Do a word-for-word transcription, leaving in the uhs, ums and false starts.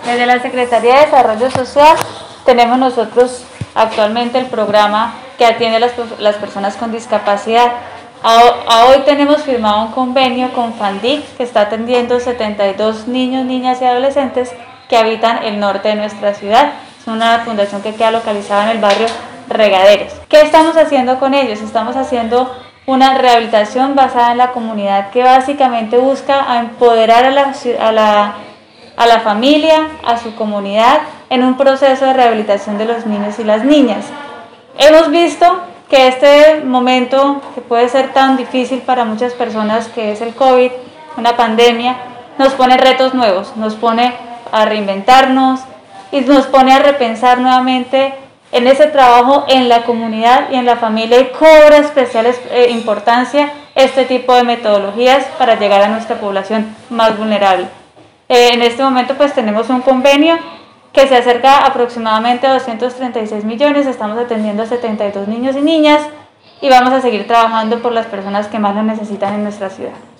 Desde la Secretaría de Desarrollo Social tenemos nosotros actualmente el programa que atiende a las, las personas con discapacidad. A, a hoy tenemos firmado un convenio con FANDIC que está atendiendo setenta y dos niños, niñas y adolescentes que habitan el norte de nuestra ciudad. Es una fundación que queda localizada en el barrio Regaderos. ¿Qué estamos haciendo con ellos? Estamos haciendo una rehabilitación basada en la comunidad que básicamente busca a empoderar a la, a la, a la familia, a su comunidad, en un proceso de rehabilitación de los niños y las niñas. Hemos visto que este momento, que puede ser tan difícil para muchas personas, que es el COVID, una pandemia, nos pone retos nuevos, nos pone a reinventarnos y nos pone a repensar nuevamente en ese trabajo en la comunidad y en la familia, y cobra especial eh, importancia este tipo de metodologías para llegar a nuestra población más vulnerable. Eh, en este momento pues tenemos un convenio que se acerca aproximadamente a doscientos treinta y seis millones, estamos atendiendo a setenta y dos niños y niñas y vamos a seguir trabajando por las personas que más lo necesitan en nuestra ciudad.